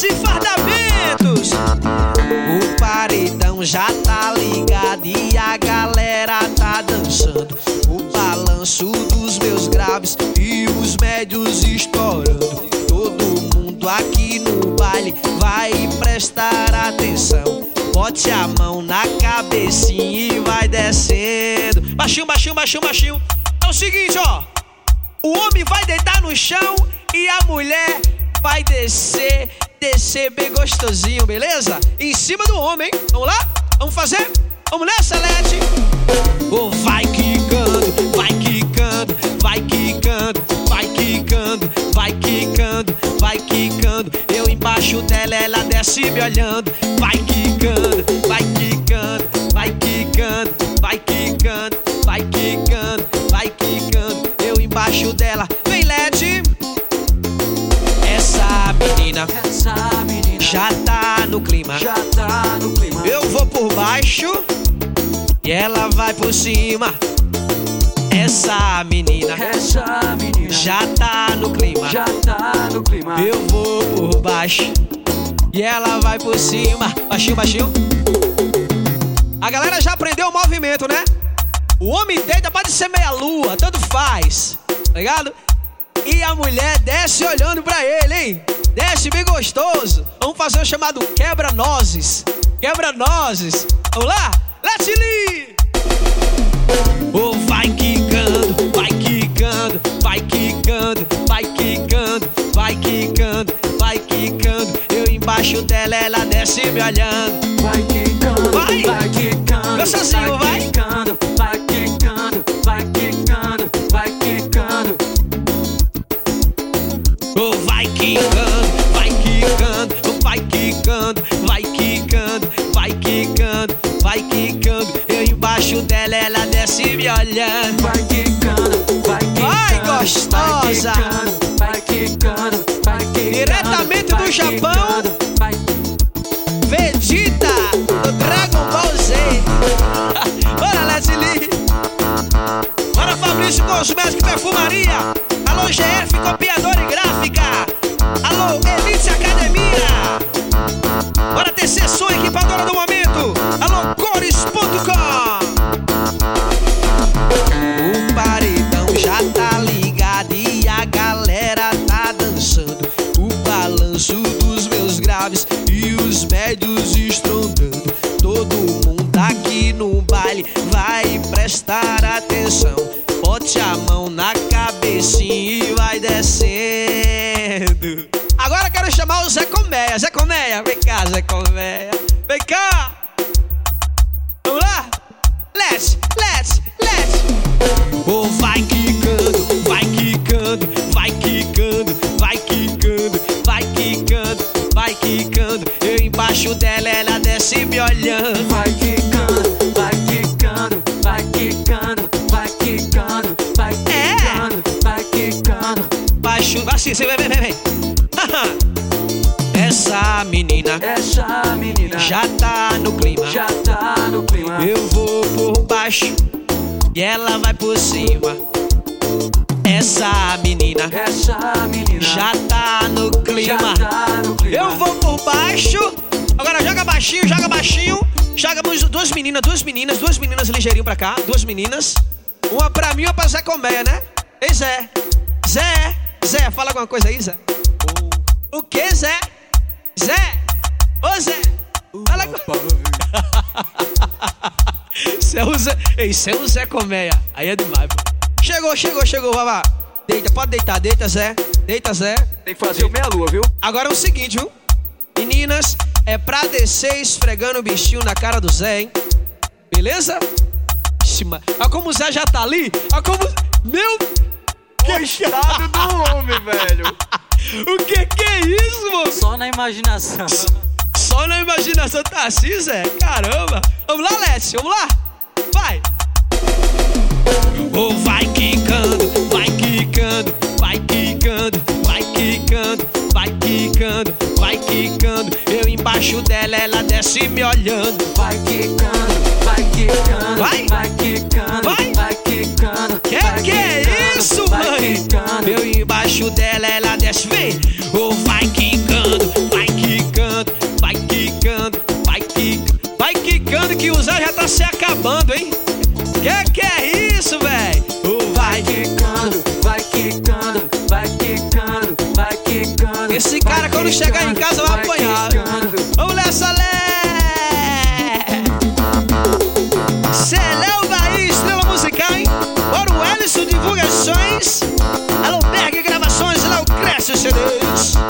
Doce Fardamentos. O paredão já tá ligado e a galera tá dançando. O balanço dos meus graves e os médios estourando. Todo mundo aqui no baile vai prestar atenção. Bote a mão na cabecinha e vai descendo. Baixinho, baixinho, baixinho, baixinho. É o seguinte, ó. O homem vai deitar no chão e a mulher vai descer, descer bem gostosinho, beleza? Em cima do homem, hein? Vamos lá? Vamos fazer? Vamos nessa, Lete? Oh, vai quicando, vai quicando, vai quicando, vai quicando, vai quicando, vai quicando. Eu embaixo dela, ela desce me olhando. Vai quicando, vai quicando, vai quicando, vai quicando, vai quicando, vai quicando. Eu embaixo dela, vem Lete. Essa menina já tá no clima, já tá no clima. Eu vou por baixo e ela vai por cima. Essa menina já tá no clima, já tá no clima. Eu vou por baixo e ela vai por cima. Baixinho, baixinho. A galera já aprendeu o movimento, né? O homem deita, pode ser meia lua, tanto faz, tá ligado? E a mulher desce olhando pra ele, hein? Desce bem gostoso. Vamos fazer o chamado quebra-nozes. Quebra-nozes. Vamos lá? Let's Lee! Oh, vai quicando, vai quicando, vai quicando, vai quicando, vai quicando, vai quicando. Eu embaixo dela, ela desce me olhando. Vai quicando, vai, vai quicando. Eu sozinho, vai. Vai quicando, vai quicando, vai quicando, vai quicando. Oh, vai quicando, vai quicando, oh, vai quicando, vai quicando, vai quicando, vai quicando. Eu embaixo dela, ela desce me olhando. Vai quicando, vai quicando, vai gostosa, vai quicando, vai quicando. Diretamente do Japão, vai. Vegeta do Dragon Ball Z. Bora, Leslie. Bora, Fabrício Cosmético e Perfumaria. Alô, GF Copiadora e Gráfica. Alô, Elite Academia. Bora, TC Som, equipadora do momento. Alô, Cores.com. O paredão já tá ligado e a galera tá dançando. O balanço dos meus graves e os médios estrondando. Todo mundo aqui no baile vai prestar atenção. Bote a mão na cabecinha e vai descendo. Agora quero chamar o Zé Colmeia. Zé Colmeia, vem cá, Zé Colmeia. Vem cá. Vamos lá? Let's. Oh, vai quicando, vai quicando, vai quicando, vai quicando, vai quicando, vai quicando. Eu embaixo dela, ela desce me olhando. Vai quicando, vai quicando, vai quicando, vai quicando, vai quicando, vai quicando. Baixo, assim, vem. Essa menina já tá no clima, já tá no clima. Eu vou por baixo e ela vai por cima. Essa menina já tá no clima, já tá no clima. Eu vou por baixo. Agora joga baixinho, joga baixinho. Joga duas meninas ligeirinho pra cá. Duas meninas. Uma pra mim e uma pra Zé Colmeia, né? Ei, Zé, fala alguma coisa aí, Zé. O que, Zé? Ô, Zé, fala Esse é o Zé Colmeia. Aí é demais, pô. Chegou, Vavá. Deita, pode deitar, deita, Zé. Deita, Zé. Tem que fazer o meia-lua, viu? Agora é o seguinte, viu? Meninas, é pra descer esfregando o bichinho na cara do Zé, hein? Beleza? Olha como o Zé já tá ali. Olha como... Meu... O estado do homem, velho. O que é isso, mano? Só na imaginação. Só na imaginação tá assim, Zé? Caramba. Vamos lá, Lécio, vamos lá. Vai. Oh, vai quicando, vai quicando, vai quicando, vai quicando, vai quicando, vai quicando. Eu embaixo dela, ela desce me olhando. Vai quicando, vai quicando, vai, vai quicando, vai quicando. Que é isso, mãe? Eu embaixo dela, ela desce, vem. Oh, vai quicando, vai quicando. acabando, hein? Que é isso, véi? Vai quicando, vai quicando, vai quicando, vai quicando. Esse cara quando chegar em casa vai apanhar. Vamos nessa, Lé! Celéu Bahia, estrela musical, hein? Bora o Ellison Divulgações, Alô Berg Gravações, Léo Cresce CDs.